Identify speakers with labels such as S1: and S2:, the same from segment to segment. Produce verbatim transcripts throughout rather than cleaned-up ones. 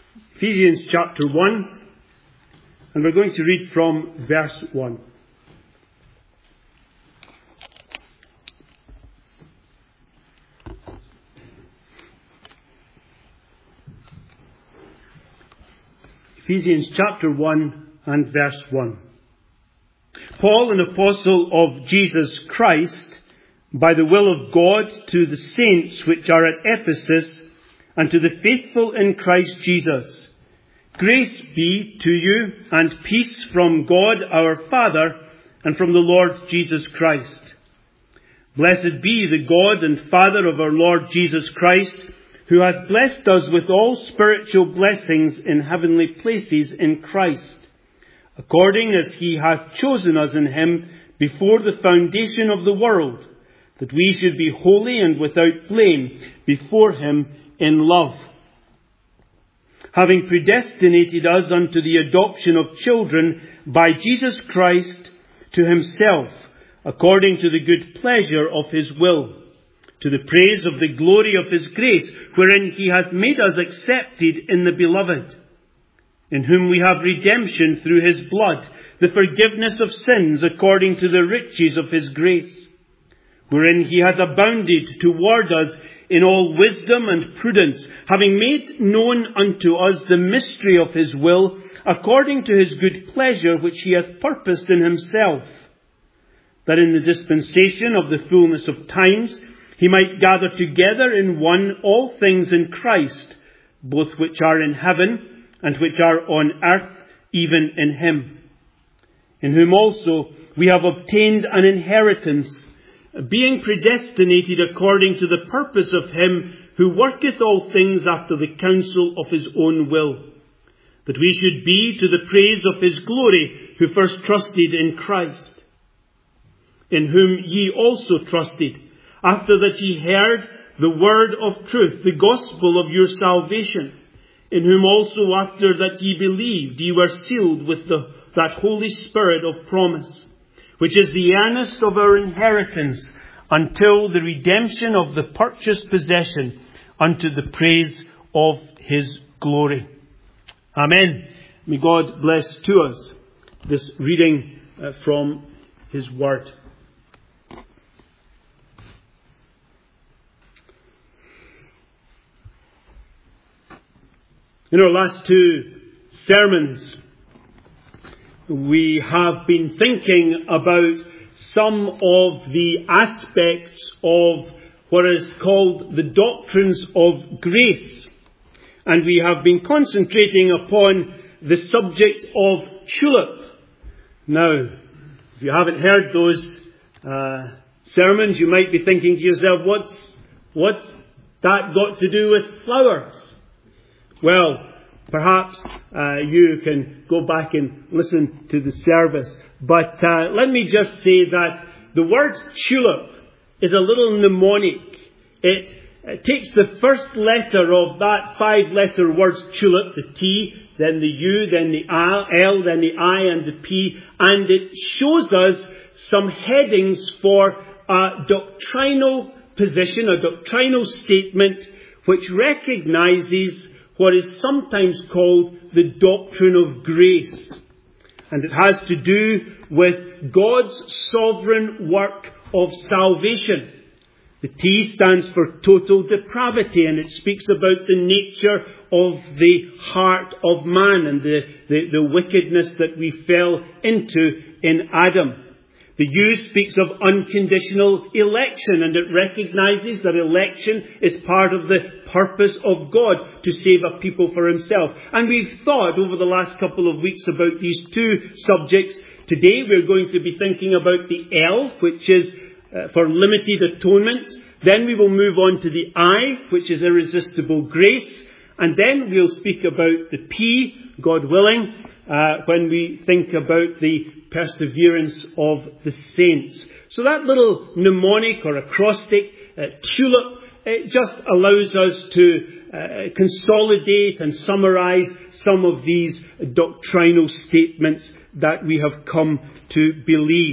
S1: Ephesians chapter one, and we're going to read from verse one. Ephesians chapter one and verse one. Paul, an apostle of Jesus Christ, by the will of God, to the saints which are at Ephesus, and to the faithful in Christ Jesus. Grace be to you, and peace from God our Father, and from the Lord Jesus Christ. Blessed be the God and Father of our Lord Jesus Christ, who hath blessed us with all spiritual blessings in heavenly places in Christ, according as he hath chosen us in him before the foundation of the world, that we should be holy and without blame before him in love, having predestinated us unto the adoption of children by Jesus Christ to himself, according to the good pleasure of his will, to the praise of the glory of his grace, wherein he hath made us accepted in the beloved, in whom we have redemption through his blood, the forgiveness of sins according to the riches of his grace, wherein he hath abounded toward us in all wisdom and prudence, having made known unto us the mystery of his will, according to his good pleasure which he hath purposed in himself, that in the dispensation of the fullness of times he might gather together in one all things in Christ, both which are in heaven and which are on earth, even in him, in whom also we have obtained an inheritance, being predestinated according to the purpose of him who worketh all things after the counsel of his own will, that we should be to the praise of his glory, who first trusted in Christ, in whom ye also trusted, after that ye heard the word of truth, the gospel of your salvation, in whom also after that ye believed, ye were sealed with the, that Holy Spirit of promise, which is the earnest of our inheritance, until the redemption of the purchased possession, unto the praise of his glory. Amen. May God bless to us this reading uh, from his word. In our last two sermons, we have been thinking about some of the aspects of what is called the doctrines of grace. And we have been concentrating upon the subject of tulip. Now, if you haven't heard those uh, sermons, you might be thinking to yourself, what's, what's that got to do with flowers? Well, perhaps uh, you can go back and listen to the service. But uh, let me just say that the word tulip is a little mnemonic. It, it takes the first letter of that five-letter word tulip, the T, then the U, then the L, then the I and the P, and it shows us some headings for a doctrinal position, a doctrinal statement which recognizes what is sometimes called the doctrine of grace. And it has to do with God's sovereign work of salvation. The T stands for total depravity, and it speaks about the nature of the heart of man and the, the, the wickedness that we fell into in Adam. The U speaks of unconditional election, and it recognizes that election is part of the purpose of God to save a people for himself. And we've thought over the last couple of weeks about these two subjects. Today we're going to be thinking about the L, which is uh, for limited atonement. Then we will move on to the I, which is irresistible grace. And then we'll speak about the P, God willing, uh, when we think about the perseverance of the saints. So that little mnemonic or acrostic, uh, tulip, it just allows us to uh, consolidate and summarize some of these doctrinal statements that we have come to believe.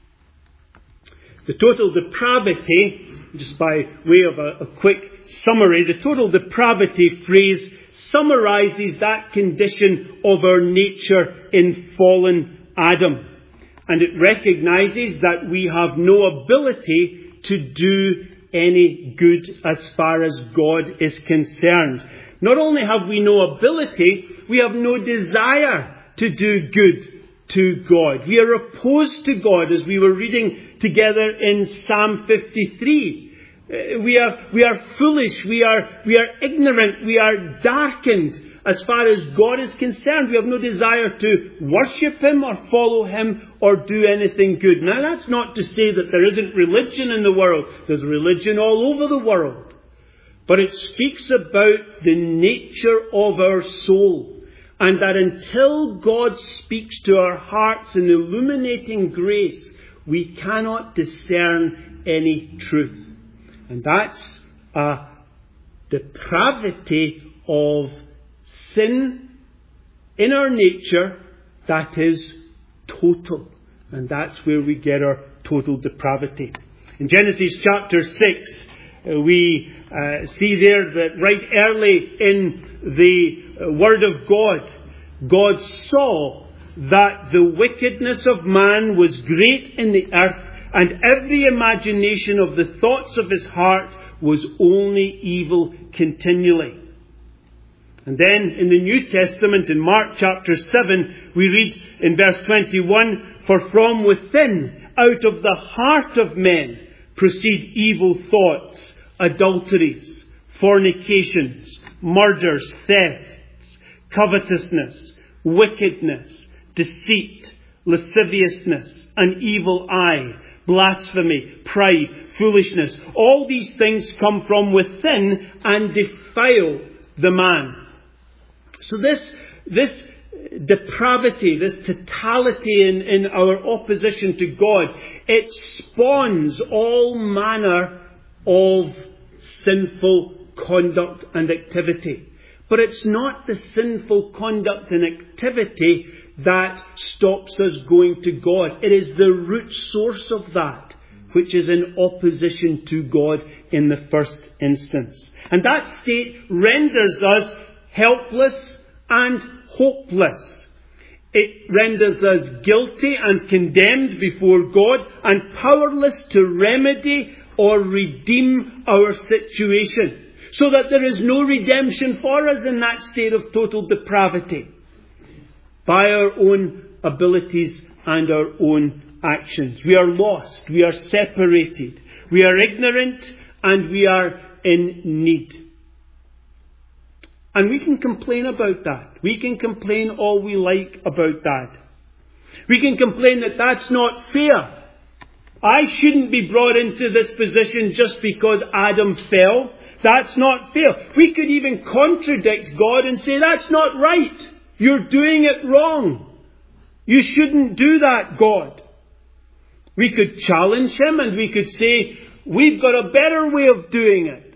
S1: The total depravity, just by way of a, a quick summary, the total depravity phrase summarizes that condition of our nature in fallen Adam. And it recognizes that we have no ability to do any good as far as God is concerned. Not only have we no ability, we have no desire to do good to God. We are opposed to God, as we were reading together in Psalm fifty-three. Uh, we are, we are foolish, we are, we are ignorant, we are darkened as far as God is concerned. We have no desire to worship Him or follow Him or do anything good. Now, that's not to say that there isn't religion in the world. There's religion all over the world. But it speaks about the nature of our soul. And that until God speaks to our hearts in illuminating grace, we cannot discern any truth. And that's a depravity of sin in our nature that is total. And that's where we get our total depravity. In Genesis chapter six, uh, we uh, see there that right early in the uh, Word of God, God saw that the wickedness of man was great in the earth, and every imagination of the thoughts of his heart was only evil continually. And then in the New Testament, in Mark chapter seven, we read in verse twenty-one, "For from within, out of the heart of men, proceed evil thoughts, adulteries, fornications, murders, thefts, covetousness, wickedness, deceit, lasciviousness, an evil eye, blasphemy, pride, foolishness. All these things come from within and defile the man." So this, this depravity, this totality in, in our opposition to God, it spawns all manner of sinful conduct and activity. But it's not the sinful conduct and activity that stops us going to God. It is the root source of that, which is in opposition to God in the first instance. And that state renders us helpless and hopeless. It renders us guilty and condemned before God and powerless to remedy or redeem our situation. So that there is no redemption for us in that state of total depravity. By our own abilities and our own actions. We are lost. We are separated. We are ignorant and we are in need. And we can complain about that. We can complain all we like about that. We can complain that that's not fair. I shouldn't be brought into this position just because Adam fell. That's not fair. We could even contradict God and say, that's not right. You're doing it wrong. You shouldn't do that, God. We could challenge Him and we could say, we've got a better way of doing it.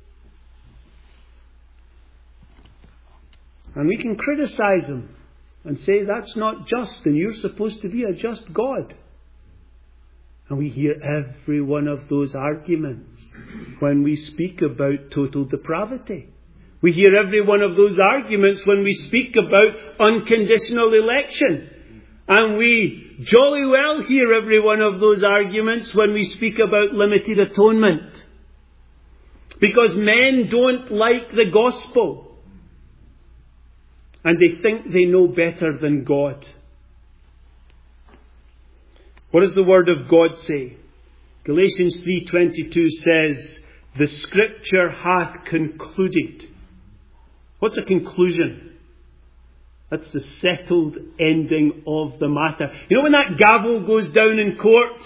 S1: And we can criticize Him and say, that's not just, and you're supposed to be a just God. And we hear every one of those arguments when we speak about total depravity. We hear every one of those arguments when we speak about unconditional election. And we jolly well hear every one of those arguments when we speak about limited atonement. Because men don't like the gospel. And they think they know better than God. What does the Word of God say? Galatians three twenty-two says, "The Scripture hath concluded." What's a conclusion? That's the settled ending of the matter. You know when that gavel goes down in court?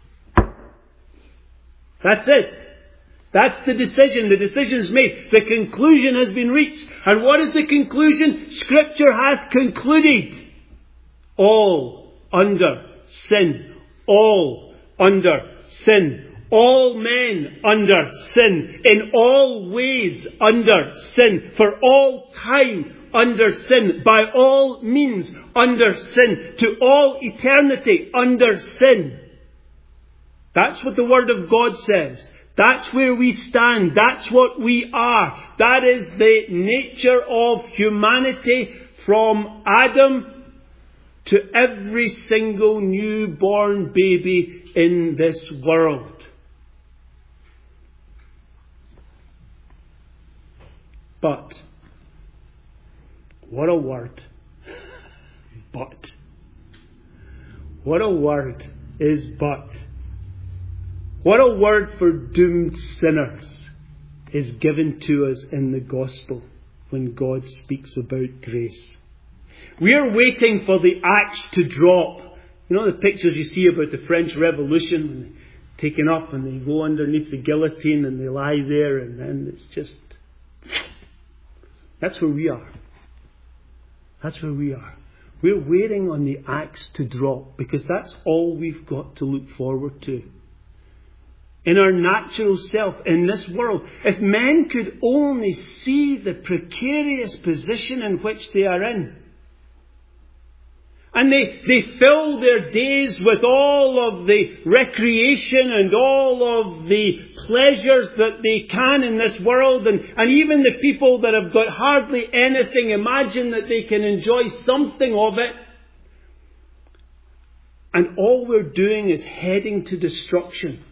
S1: That's it. That's the decision. The decision's made. The conclusion has been reached. And what is the conclusion? Scripture hath concluded. All under sin. All under sin. All men under sin. In all ways under sin. For all time under sin. By all means under sin. To all eternity under sin. That's what the Word of God says. That's where we stand. That's what we are. That is the nature of humanity from Adam to every single newborn baby in this world. But, what a word. But. What a word is but. What a word for doomed sinners is given to us in the gospel when God speaks about grace. We are waiting for the axe to drop. You know the pictures you see about the French Revolution, when they're taken up and they go underneath the guillotine and they lie there, and then it's just... That's where we are. That's where we are. We're waiting on the axe to drop because that's all we've got to look forward to. In our natural self, in this world, if men could only see the precarious position in which they are in, and they, they fill their days with all of the recreation and all of the pleasures that they can in this world, and, and even the people that have got hardly anything imagine that they can enjoy something of it. And all we're doing is heading to destruction.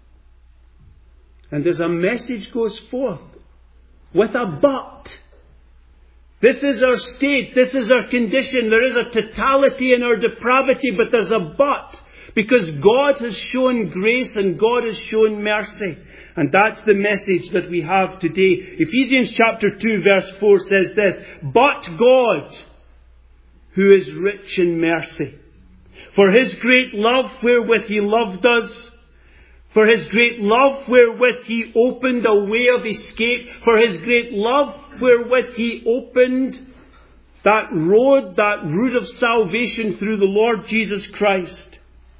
S1: And as a message goes forth with a but. This is our state. This is our condition. There is a totality in our depravity, but there's a but. Because God has shown grace and God has shown mercy. And that's the message that we have today. Ephesians chapter two verse four says this, "But God, who is rich in mercy, for His great love wherewith He loved us, for His great love wherewith He opened a way of escape, for His great love wherewith He opened that road, that route of salvation through the Lord Jesus Christ."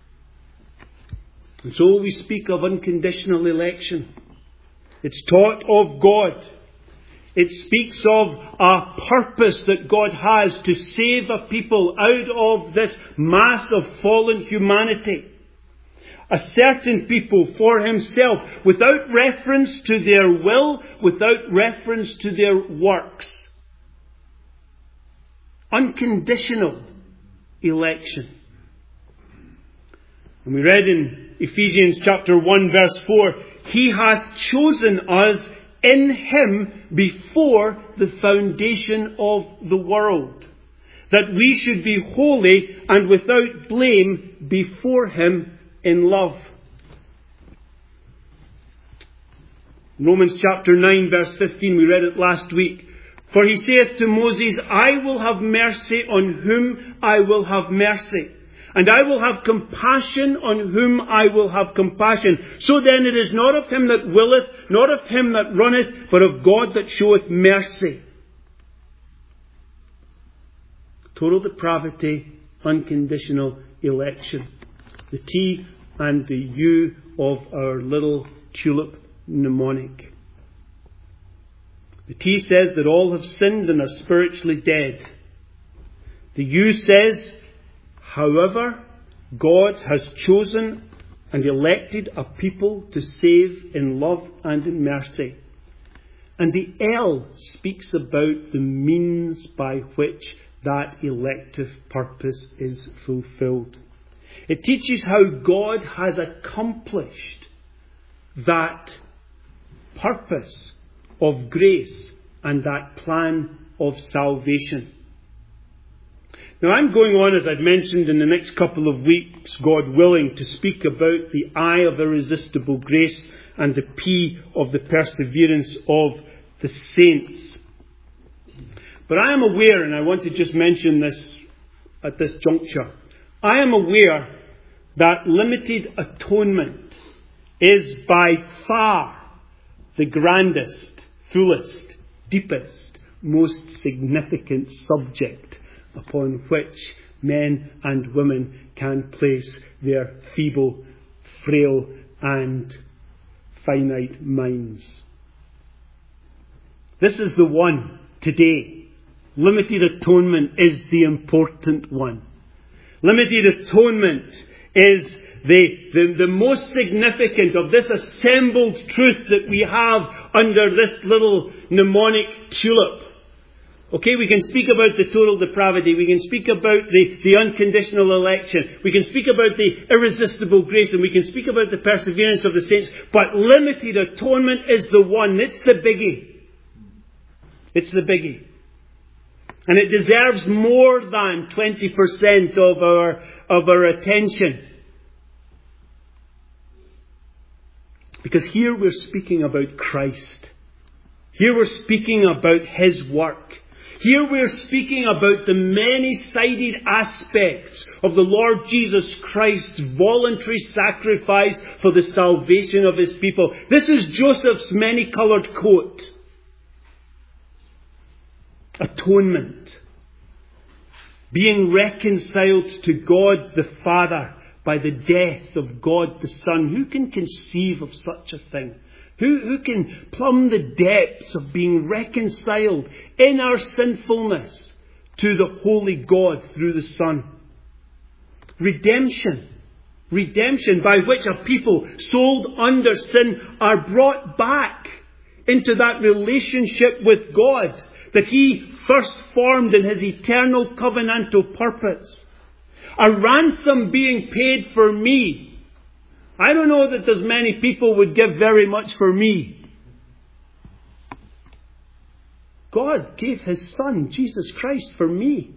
S1: And so we speak of unconditional election. It's taught of God. It speaks of a purpose that God has to save a people out of this mass of fallen humanity. A certain people for Himself, without reference to their will, without reference to their works. Unconditional election. And we read in Ephesians chapter one verse four, "He hath chosen us in Him before the foundation of the world, that we should be holy and without blame before Him in love." Romans chapter nine verse fifteen, we read it last week. "For He saith to Moses, I will have mercy on whom I will have mercy, and I will have compassion on whom I will have compassion. So then it is not of him that willeth, not of him that runneth, but of God that showeth mercy." Total depravity, unconditional election. The T and the U of our little tulip mnemonic. The T says that all have sinned and are spiritually dead. The U says, however, God has chosen and elected a people to save in love and in mercy. And the L speaks about the means by which that elective purpose is fulfilled. It teaches how God has accomplished that purpose of grace and that plan of salvation. Now I'm going on, as I've mentioned, in the next couple of weeks, God willing, to speak about the I of irresistible grace and the P of the perseverance of the saints. But I am aware, and I want to just mention this at this juncture, I am aware that limited atonement is by far the grandest, fullest, deepest, most significant subject upon which men and women can place their feeble, frail and finite minds. This is the one today. Limited atonement is the important one. Limited atonement is the, the, the most significant of this assembled truth that we have under this little mnemonic tulip. Okay, we can speak about the total depravity. We can speak about the, the unconditional election. We can speak about the irresistible grace. And we can speak about the perseverance of the saints. But limited atonement is the one. It's the biggie. It's the biggie. And it deserves more than twenty percent of our, of our attention. Because here we're speaking about Christ. Here we're speaking about His work. Here we're speaking about the many-sided aspects of the Lord Jesus Christ's voluntary sacrifice for the salvation of His people. This is Joseph's many-coloured coat. Atonement. Being reconciled to God the Father by the death of God the Son. Who can conceive of such a thing? Who, who can plumb the depths of being reconciled in our sinfulness to the holy God through the Son? Redemption. Redemption by which a people sold under sin are brought back into that relationship with God that He first formed in His eternal covenantal purpose. A ransom being paid for me. I don't know that there's many people would give very much for me. God gave His Son, Jesus Christ, for me.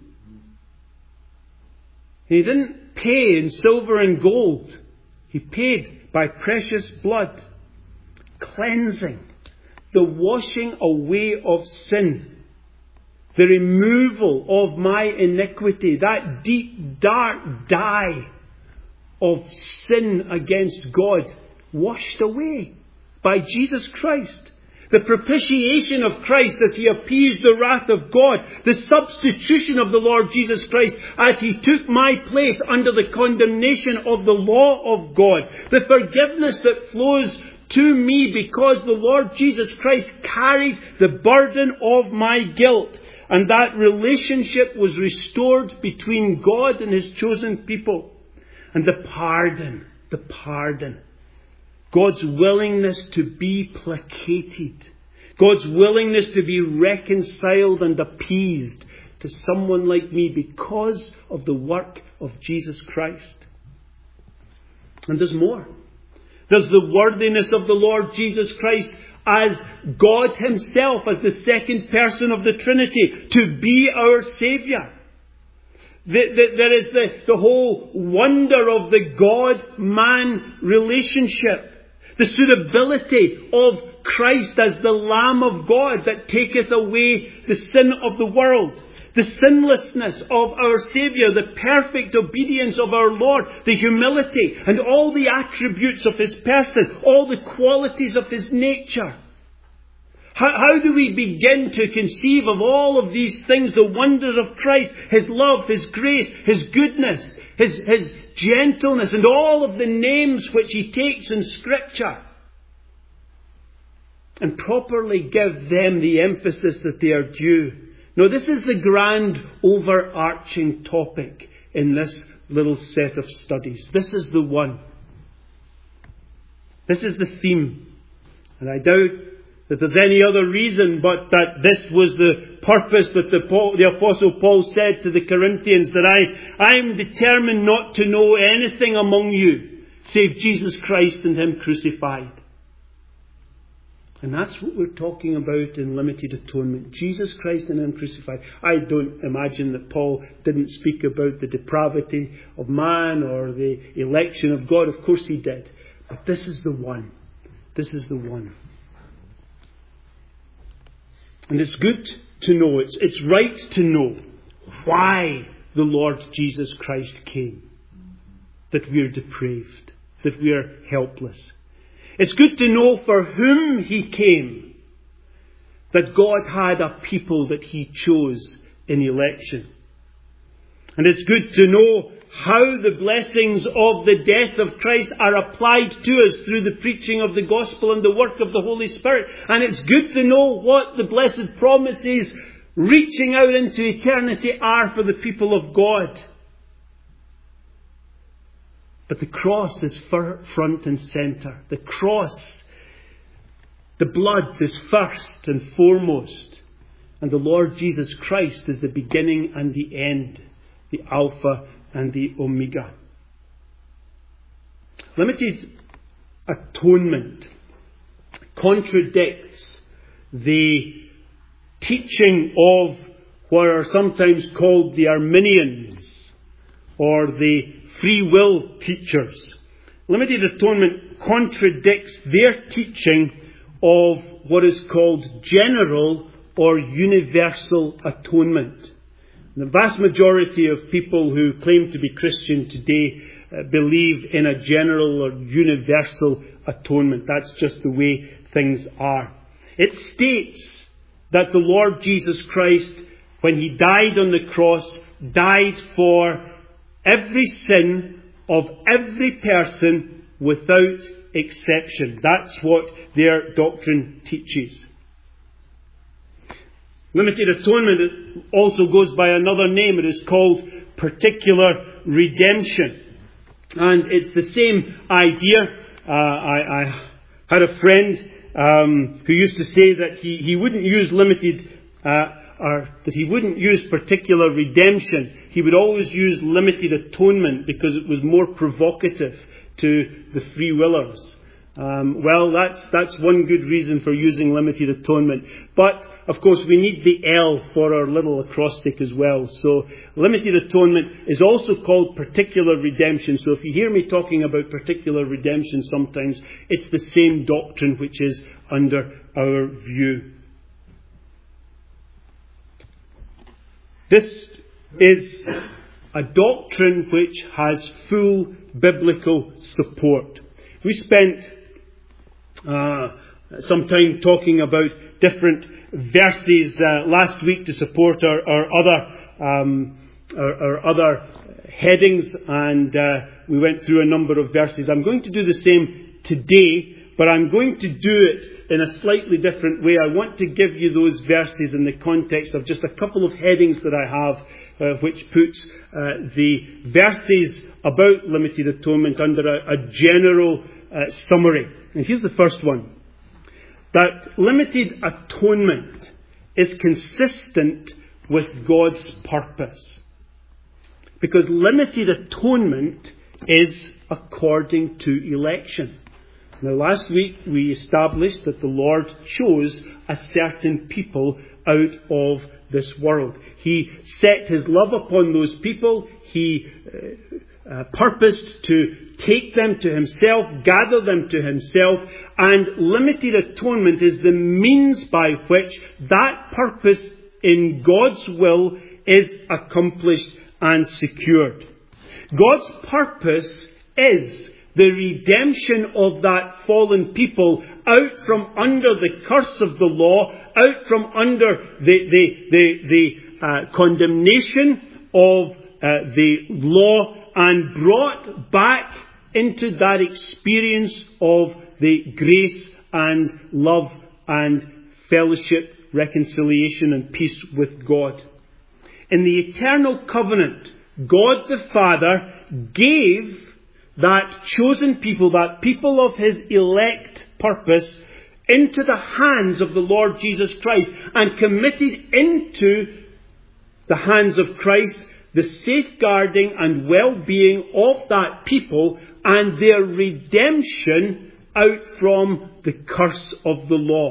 S1: He didn't pay in silver and gold. He paid by precious blood. Cleansing. The washing away of sin. The removal of my iniquity. That deep, dark dye of sin against God washed away by Jesus Christ. The propitiation of Christ as He appeased the wrath of God. The substitution of the Lord Jesus Christ as He took my place under the condemnation of the law of God. The forgiveness that flows to me because the Lord Jesus Christ carried the burden of my guilt. And that relationship was restored between God and His chosen people. And the pardon, the pardon. God's willingness to be placated. God's willingness to be reconciled and appeased to someone like me because of the work of Jesus Christ. And there's more. There's the worthiness of the Lord Jesus Christ as God Himself, as the second person of the Trinity, to be our Saviour. There is the, the whole wonder of the God-man relationship. The suitability of Christ as the Lamb of God that taketh away the sin of the world. The sinlessness of our Saviour, the perfect obedience of our Lord, the humility and all the attributes of His person, all the qualities of His nature. How, how do we begin to conceive of all of these things, the wonders of Christ, His love, His grace, His goodness, His, His gentleness, and all of the names which He takes in Scripture, and properly give them the emphasis that they are due? No, this is the grand overarching topic in this little set of studies. This is the one. This is the theme. And I doubt that there's any other reason but that this was the purpose that the, Paul, the Apostle Paul said to the Corinthians, that I, I am determined not to know anything among you save Jesus Christ and Him crucified. And that's what we're talking about in limited atonement. Jesus Christ and Him crucified. I don't imagine that Paul didn't speak about the depravity of man or the election of God. Of course he did. But this is the one. This is the one. And it's good to know, it's, it's right to know why the Lord Jesus Christ came. That we are depraved. That we are helpless. It's good to know for whom He came. That God had a people that He chose in election. And it's good to know how the blessings of the death of Christ are applied to us through the preaching of the gospel and the work of the Holy Spirit. And it's good to know what the blessed promises reaching out into eternity are for the people of God. But the cross is front and centre. The cross, the blood is first and foremost. And the Lord Jesus Christ is the beginning and the end, the Alpha and the Omega. Limited atonement contradicts the teaching of what are sometimes called the Arminians or the free will teachers. Limited atonement contradicts their teaching of what is called general or universal atonement. The vast majority of people who claim to be Christian today uh, believe in a general or universal atonement. That's just the way things are. It states that the Lord Jesus Christ, when He died on the cross, died for every sin of every person without exception. That's what their doctrine teaches. Limited atonement also goes by another name. It is called particular redemption. And it's the same idea. Uh, I, I had a friend um, who used to say that he, he wouldn't use limited, uh, or that he wouldn't use particular redemption. He would always use limited atonement because it was more provocative to the free willers. Um, well, that's that's one good reason for using limited atonement. But, of course, we need the L for our little acrostic as well. So, limited atonement is also called particular redemption. So, if you hear me talking about particular redemption sometimes, it's the same doctrine which is under our view. This is a doctrine which has full biblical support. We spent Uh, some time talking about different verses uh, last week to support our, our other um, our, our other headings, and uh, we went through a number of verses. I'm going to do the same today, but I'm going to do it in a slightly different way. I want to give you those verses in the context of just a couple of headings that I have, uh, which puts uh, the verses about limited atonement under a, a general uh, summary. And here's the first one. That limited atonement is consistent with God's purpose. Because limited atonement is according to election. Now, last week we established that the Lord chose a certain people out of this world. He set His love upon those people. He uh, Uh, purposed to take them to Himself, gather them to Himself, and limited atonement is the means by which that purpose in God's will is accomplished and secured. God's purpose is the redemption of that fallen people out from under the curse of the law, out from under the, the, the, the uh, condemnation of uh, the law, and brought back into that experience of the grace and love and fellowship, reconciliation and peace with God. In the eternal covenant, God the Father gave that chosen people, that people of His elect purpose, into the hands of the Lord Jesus Christ, and committed into the hands of Christ the safeguarding and well-being of that people and their redemption out from the curse of the law.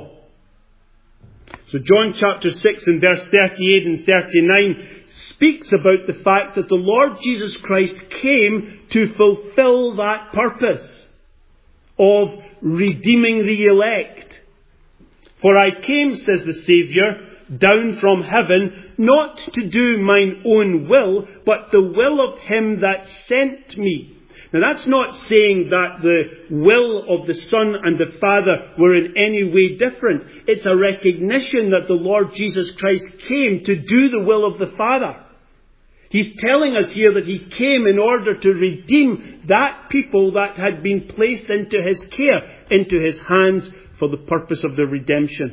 S1: So John chapter six and verse thirty-eight and thirty-nine speaks about the fact that the Lord Jesus Christ came to fulfill that purpose of redeeming the elect. For I came, says the Saviour, down from heaven, not to do mine own will, but the will of Him that sent me. Now that's not saying that the will of the Son and the Father were in any way different. It's a recognition that the Lord Jesus Christ came to do the will of the Father. He's telling us here that He came in order to redeem that people that had been placed into His care, into His hands for the purpose of their redemption.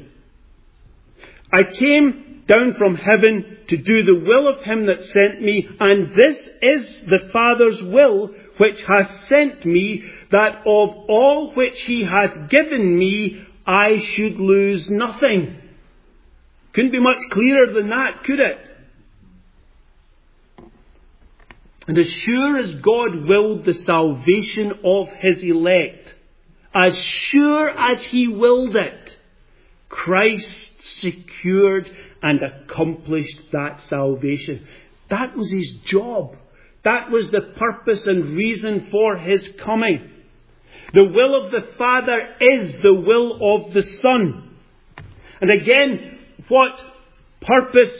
S1: I came down from heaven to do the will of Him that sent me, and this is the Father's will which hath sent me, that of all which he hath given me, I should lose nothing. Couldn't be much clearer than that, could it? And as sure as God willed the salvation of his elect, as sure as he willed it, Christ secured and accomplished that salvation. That was his job. That was the purpose and reason for his coming. The will of the Father is the will of the Son. And again, what purpose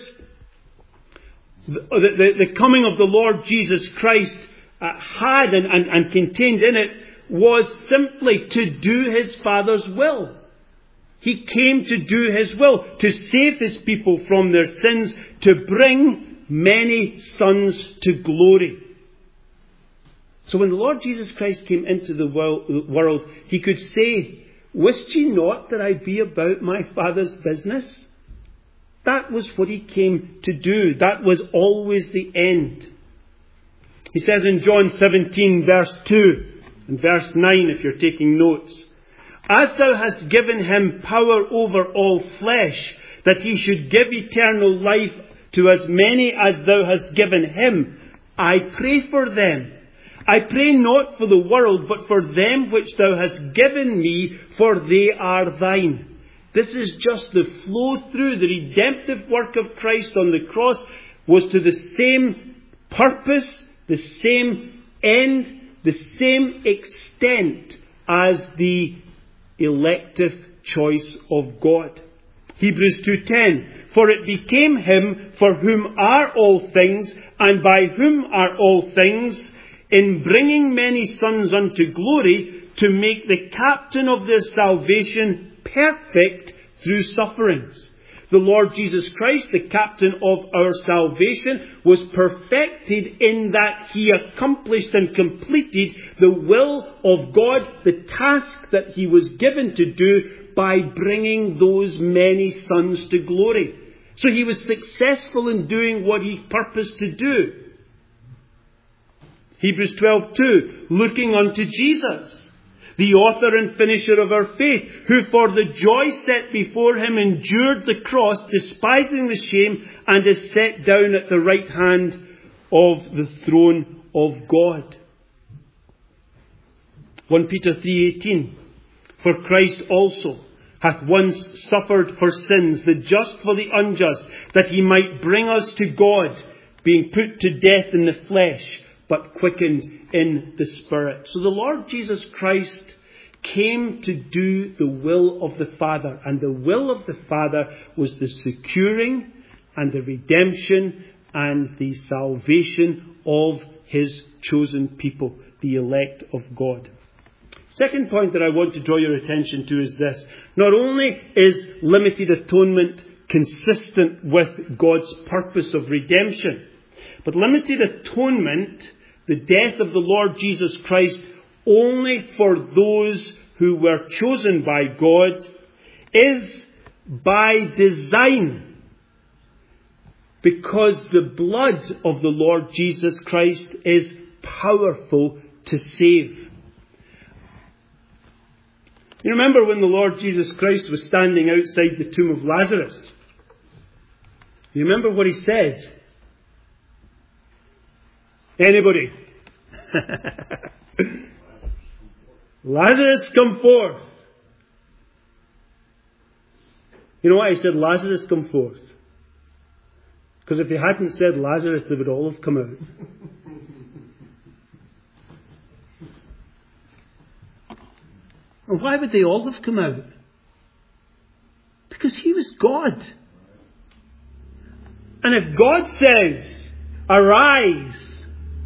S1: the, the, the coming of the Lord Jesus Christ uh, had and, and, and contained in it was simply to do his Father's will. He came to do his will, to save his people from their sins, to bring many sons to glory. So when the Lord Jesus Christ came into the world, he could say, "Wist ye not that I be about my Father's business?" That was what he came to do. That was always the end. He says in John seventeen, verse two and verse nine, if you're taking notes, "As thou hast given him power over all flesh, that he should give eternal life to as many as thou hast given him, I pray for them. I pray not for the world, but for them which thou hast given me, for they are thine." This is just the flow through. The redemptive work of Christ on the cross was to the same purpose, the same end, the same extent as the elective choice of God. Hebrews two ten, "For it became him for whom are all things, and by whom are all things, in bringing many sons unto glory, to make the captain of their salvation perfect through sufferings." The Lord Jesus Christ, the captain of our salvation, was perfected in that he accomplished and completed the will of God, the task that he was given to do, by bringing those many sons to glory. So he was successful in doing what he purposed to do. Hebrews twelve two, "Looking unto Jesus, the author and finisher of our faith, who for the joy set before him endured the cross, despising the shame, and is set down at the right hand of the throne of God." First Peter three eighteen, "For Christ also hath once suffered for sins, the just for the unjust, that he might bring us to God, being put to death in the flesh, but quickened in the Spirit." So the Lord Jesus Christ came to do the will of the Father. And the will of the Father was the securing and the redemption and the salvation of his chosen people, the elect of God. Second point that I want to draw your attention to is this. Not only is limited atonement consistent with God's purpose of redemption, but limited atonement, the death of the Lord Jesus Christ only for those who were chosen by God, is by design, because the blood of the Lord Jesus Christ is powerful to save. You remember when the Lord Jesus Christ was standing outside the tomb of Lazarus? You remember what he said? Anybody? "Lazarus, come forth." You know why he said, "Lazarus, come forth"? Because if he hadn't said Lazarus, they would all have come out. And why would they all have come out? Because he was God. And if God says, "Arise,"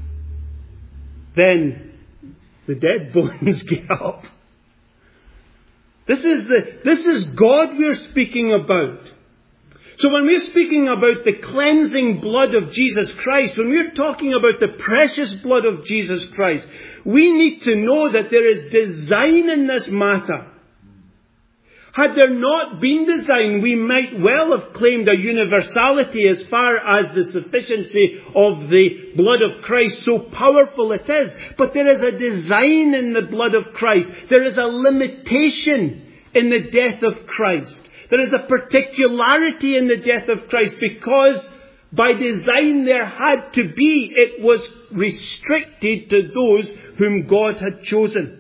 S1: then the dead bones get up. This is the, this is God we're speaking about. So when we're speaking about the cleansing blood of Jesus Christ, when we're talking about the precious blood of Jesus Christ, we need to know that there is design in this matter. Had there not been design, we might well have claimed a universality as far as the sufficiency of the blood of Christ, so powerful it is. But there is a design in the blood of Christ. There is a limitation in the death of Christ. There is a particularity in the death of Christ, because by design there had to be, it was restricted to those whom God had chosen.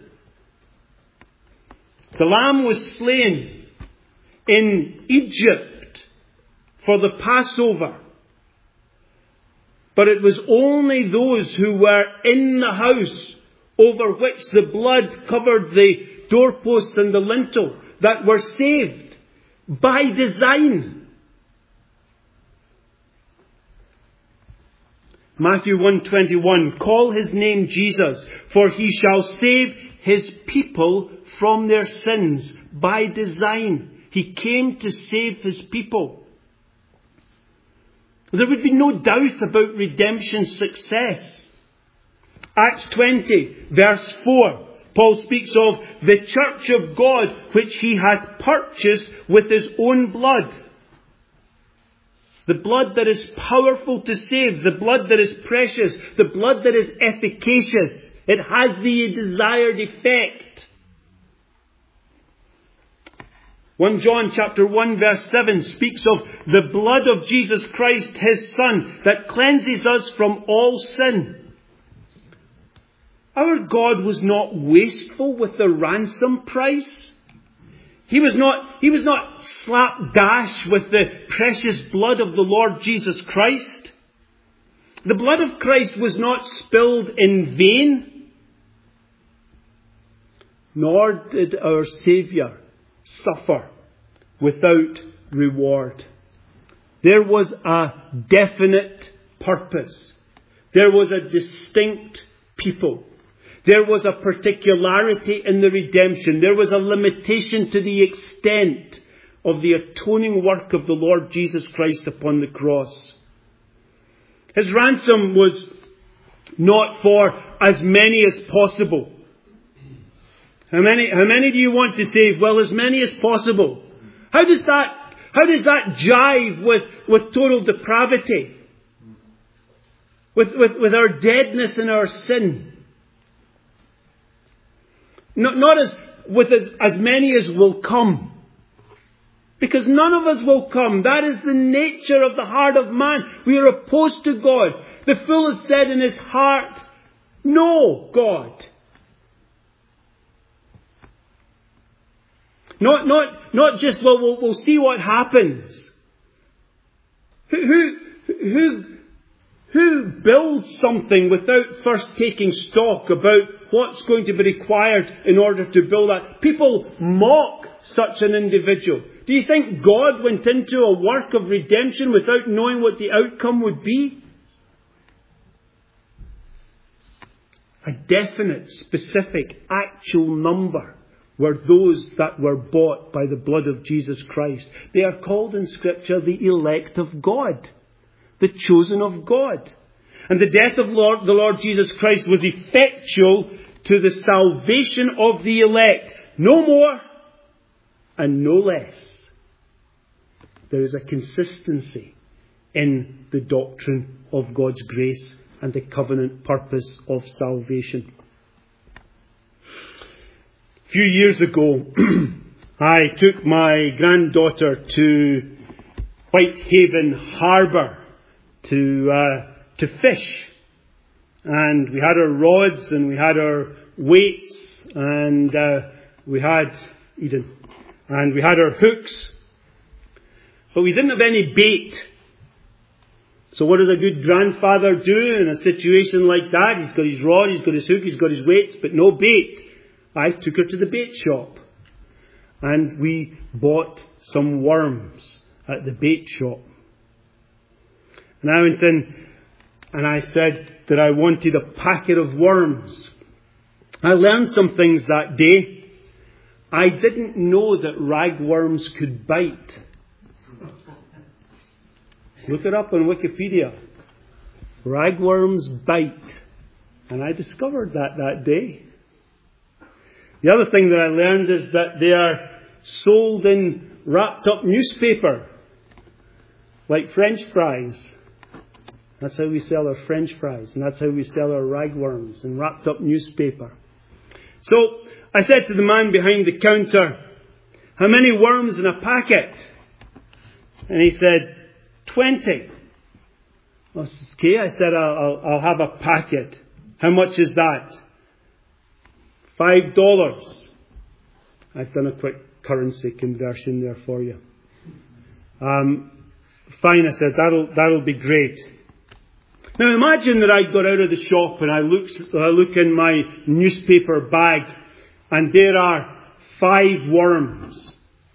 S1: The lamb was slain in Egypt for the Passover. But it was only those who were in the house over which the blood covered the doorposts and the lintel that were saved by design. Matthew one twenty-one, call his name Jesus, for he shall save his people from their sins by design. He came to save his people. There would be no doubt about redemption's success. Acts twenty, verse four, Paul speaks of the church of God which he had purchased with his own blood. The blood that is powerffirst to save, the blood that is precious, the blood that is efficacious. It has the desired effect. First John chapter one verse seven speaks of the blood of Jesus Christ, his Son, that cleanses us from all sin. Our God was not wasteful with the ransom price. He was not, he was not slapdash with the precious blood of the Lord Jesus Christ. The blood of Christ was not spilled in vain. Nor did our Saviour suffer without reward. There was a definite purpose. There was a distinct people. There was a particularity in the redemption. There was a limitation to the extent of the atoning work of the Lord Jesus Christ upon the cross. His ransom was not for as many as possible. How many, how many do you want to save? Well, as many as possible. How does that, how does that jive with, with total depravity? With, with, with our deadness and our sin? Not, not as, with as, as many as will come. Because none of us will come. That is the nature of the heart of man. We are opposed to God. The fool has said in his heart, no, God. Not, not, not just, well, well, we'll see what happens. Who, who, who, who builds something without first taking stock about what's going to be required in order to build that? People mock such an individual. Do you think God went into a work of redemption without knowing what the outcome would be? A definite, specific, actual number were those that were bought by the blood of Jesus Christ. They are called in Scripture the elect of God, the chosen of God. And the death of Lord, the Lord Jesus Christ was effectual to the salvation of the elect. No more and no less. There is a consistency in the doctrine of God's grace and the covenant purpose of salvation. A few years ago, I took my granddaughter to Whitehaven Harbour to uh, to fish, and we had our rods and we had our weights and uh, we had Eden and we had our hooks, but we didn't have any bait. So what does a good grandfather do in a situation like that? He's got his rod, he's got his hook, he's got his weights, but no bait. I took her to the bait shop and we bought some worms at the bait shop. And I went in and I said that I wanted a packet of worms. I learned some things that day. I didn't know that ragworms could bite. Look it up on Wikipedia. Ragworms bite. And I discovered that that day. The other thing that I learned is that they are sold in wrapped up newspaper, like French fries. That's how we sell our French fries, and that's how we sell our ragworms in wrapped up newspaper. So I said to the man behind the counter, "How many worms in a packet?" And he said, twenty. Well, okay, I said, I'll, I'll, I'll have a packet. How much is that? Five dollars. I've done a quick currency conversion there for you. Um, fine, I said, that'll, that'll be great. Now imagine that I got out of the shop and I look, I look in my newspaper bag and there are five worms.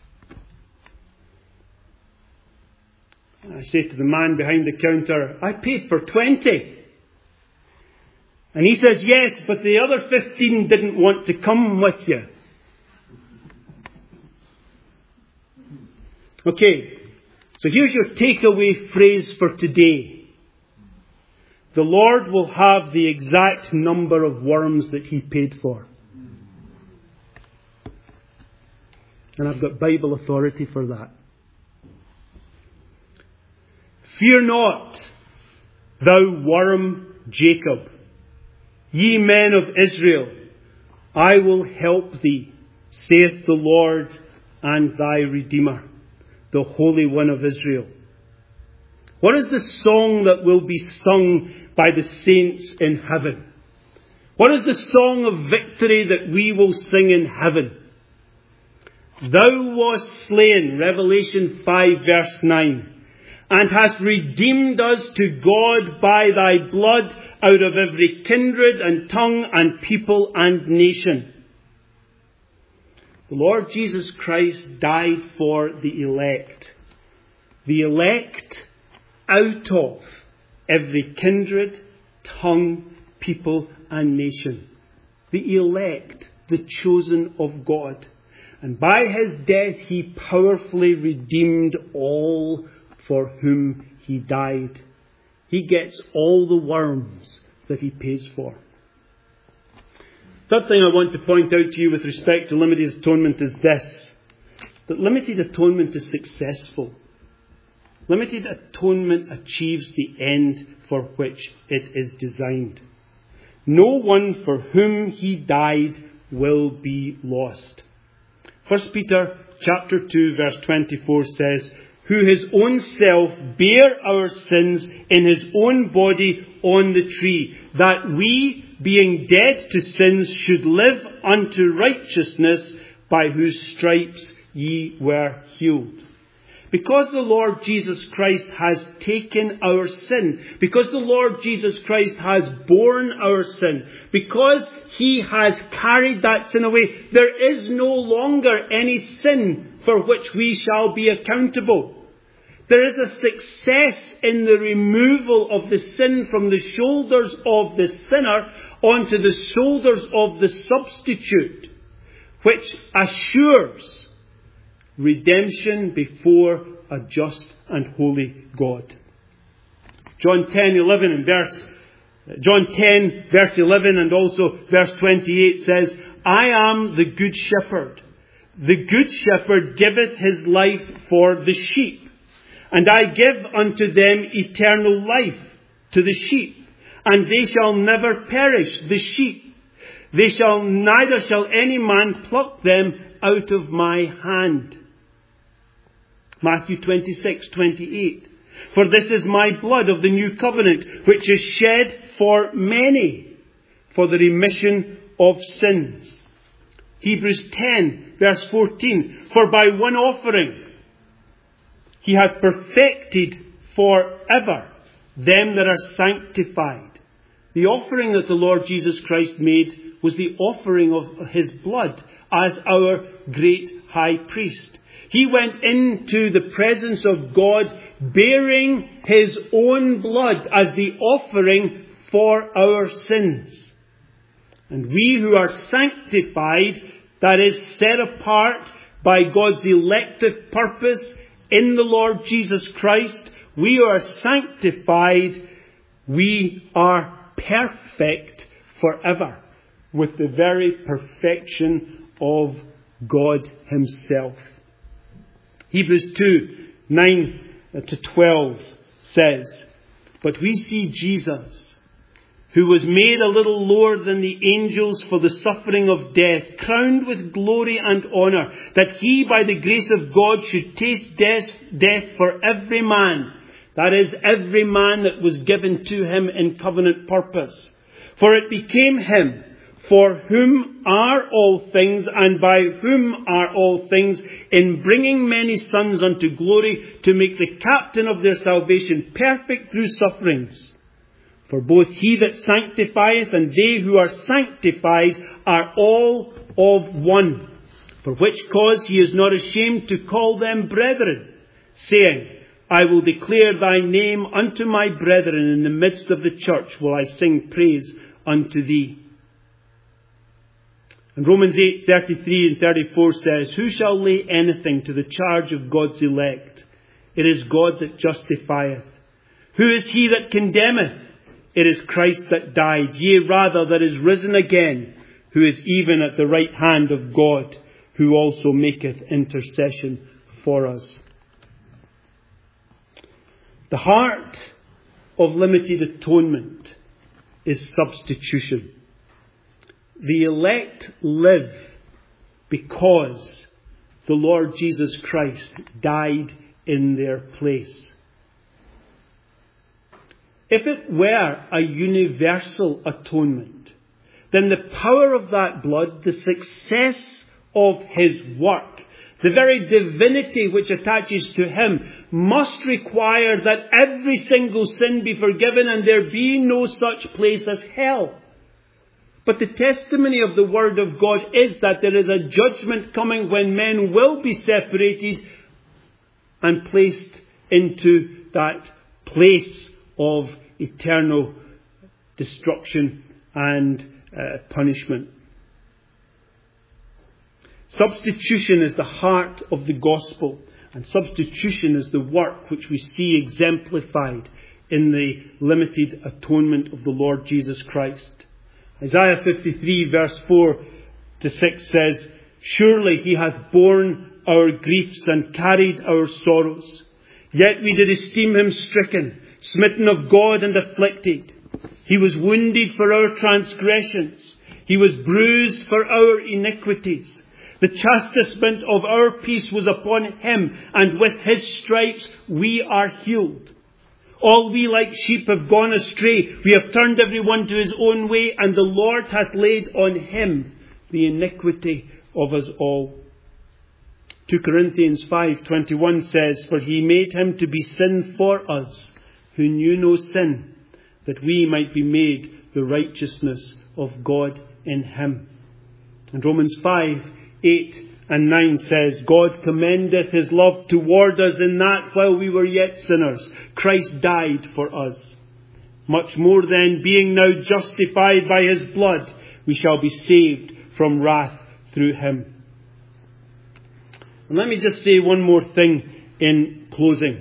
S1: I say to the man behind the counter, "I paid for twenty. And he says, "Yes, but the other fifteen didn't want to come with you." Okay, so here's your takeaway phrase for today. The Lord will have the exact number of worms that He paid for. And I've got Bible authority for that. "Fear not, thou worm Jacob, ye men of Israel, I will help thee, saith the Lord and thy Redeemer, the Holy One of Israel." What is the song that will be sung by the saints in heaven? What is the song of victory that we will sing in heaven? "Thou wast slain," Revelation five verse nine, "and hast redeemed us to God by thy blood out of every kindred and tongue and people and nation." The Lord Jesus Christ died for the elect. The elect out of every kindred, tongue, people and nation. The elect, the chosen of God. And by His death He powerfully redeemed all for whom He died. He gets all the worms that He pays for. Third thing I want to point out to you with respect to limited atonement is this: that limited atonement is successful. Limited atonement achieves the end for which it is designed. No one for whom He died will be lost. First Peter chapter two verse twenty-four says, "Who His own self bare our sins in His own body on the tree, that we, being dead to sins, should live unto righteousness, by whose stripes ye were healed." Because the Lord Jesus Christ has taken our sin, because the Lord Jesus Christ has borne our sin, because He has carried that sin away, there is no longer any sin for which we shall be accountable. There is a success in the removal of the sin from the shoulders of the sinner onto the shoulders of the substitute, which assures redemption before a just and holy God. John ten eleven and verse John ten verse eleven and also verse twenty-eight says, "I am the good shepherd. The good shepherd giveth his life for the sheep. And I give unto them eternal life, to the sheep, and they shall never perish, the sheep. They shall, neither shall any man pluck them out of my hand." Matthew twenty-six twenty-eight. "For this is my blood of the new covenant, which is shed for many, for the remission of sins." Hebrews ten verse fourteen. "For by one offering He hath perfected forever them that are sanctified." The offering that the Lord Jesus Christ made was the offering of His blood as our great high priest. He went into the presence of God bearing His own blood as the offering for our sins. And we who are sanctified, that is set apart by God's elective purpose in the Lord Jesus Christ, we are sanctified, we are perfect forever with the very perfection of God himself. Hebrews two, nine to twelve says, "But we see Jesus, who was made a little lower than the angels for the suffering of death, crowned with glory and honour, that he by the grace of God should taste death, death for every man." That is, every man that was given to him in covenant purpose. "For it became him, for whom are all things, and by whom are all things, in bringing many sons unto glory, to make the captain of their salvation perfect through sufferings. For both he that sanctifieth and they who are sanctified are all of one. For which cause he is not ashamed to call them brethren, saying, I will declare thy name unto my brethren. In the midst of the church will I sing praise unto thee." And Romans eight, thirty-three and thirty-four says, "Who shall lay anything to the charge of God's elect? It is God that justifieth. Who is he that condemneth? It is Christ that died, yea, rather that is risen again, who is even at the right hand of God, who also maketh intercession for us." The heart of limited atonement is substitution. The elect live because the Lord Jesus Christ died in their place. If it were a universal atonement, then the power of that blood, the success of his work, the very divinity which attaches to him, must require that every single sin be forgiven and there be no such place as hell. But the testimony of the Word of God is that there is a judgment coming when men will be separated and placed into that place of eternal destruction and uh, punishment. Substitution is the heart of the gospel, and substitution is the work which we see exemplified in the limited atonement of the Lord Jesus Christ. Isaiah fifty-three verse four to six says, "Surely he hath borne our griefs and carried our sorrows. Yet we did esteem him stricken, smitten of God and afflicted. He was wounded for our transgressions. He was bruised for our iniquities. The chastisement of our peace was upon him, and with his stripes we are healed. All we like sheep have gone astray. We have turned every one to his own way, and the Lord hath laid on him the iniquity of us all." Second Corinthians five twenty-one says, "For he made him to be sin for us, who knew no sin, that we might be made the righteousness of God in him." And Romans five eight and nine says, "God commendeth his love toward us in that while we were yet sinners, Christ died for us. Much more then, being now justified by his blood, we shall be saved from wrath through him." And let me just say one more thing in closing.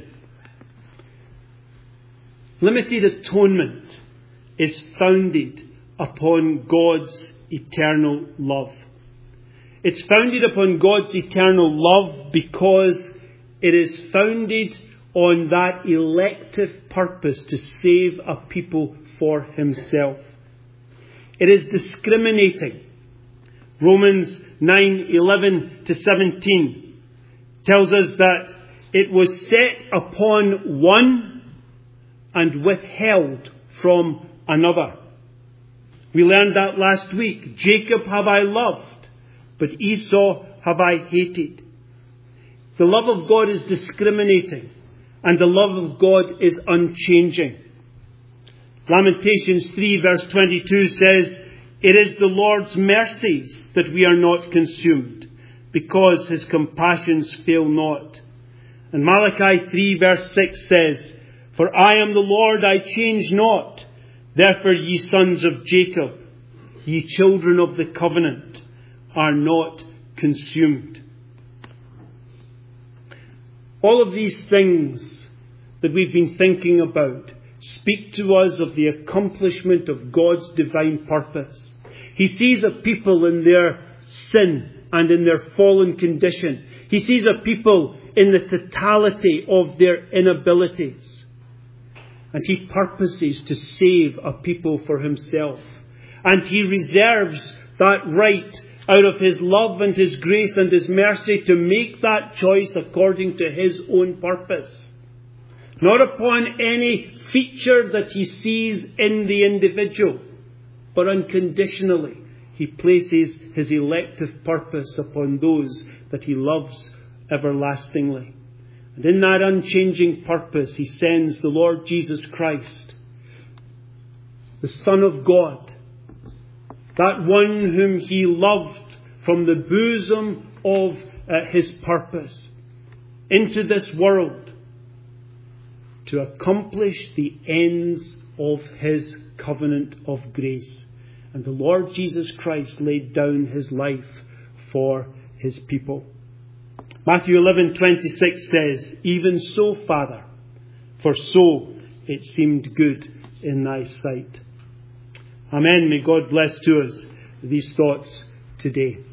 S1: Limited atonement is founded upon God's eternal love. It's founded upon God's eternal love because it is founded on that elective purpose to save a people for himself. It is discriminating. Romans nine eleven to seventeen tells us that it was set upon one and withheld from another. We learned that last week. "Jacob have I loved, but Esau have I hated." The love of God is discriminating, and the love of God is unchanging. Lamentations three verse twenty-two says, "It is the Lord's mercies that we are not consumed, because his compassions fail not." And Malachi three verse six says, "For I am the Lord, I change not. Therefore ye sons of Jacob, ye children of the covenant, are not consumed." All of these things that we've been thinking about speak to us of the accomplishment of God's divine purpose. He sees a people in their sin and in their fallen condition. He sees a people in the totality of their inabilities. And He purposes to save a people for Himself. And He reserves that right out of His love and His grace and His mercy to make that choice according to His own purpose. Not upon any feature that He sees in the individual, but unconditionally He places His elective purpose upon those that He loves everlastingly. And in that unchanging purpose, He sends the Lord Jesus Christ, the Son of God, that one whom He loved from the bosom of uh, His purpose, into this world to accomplish the ends of His covenant of grace. And the Lord Jesus Christ laid down His life for His people. Matthew eleven twenty-six says, "Even so, Father, for so it seemed good in Thy sight." Amen. May God bless to us these thoughts today.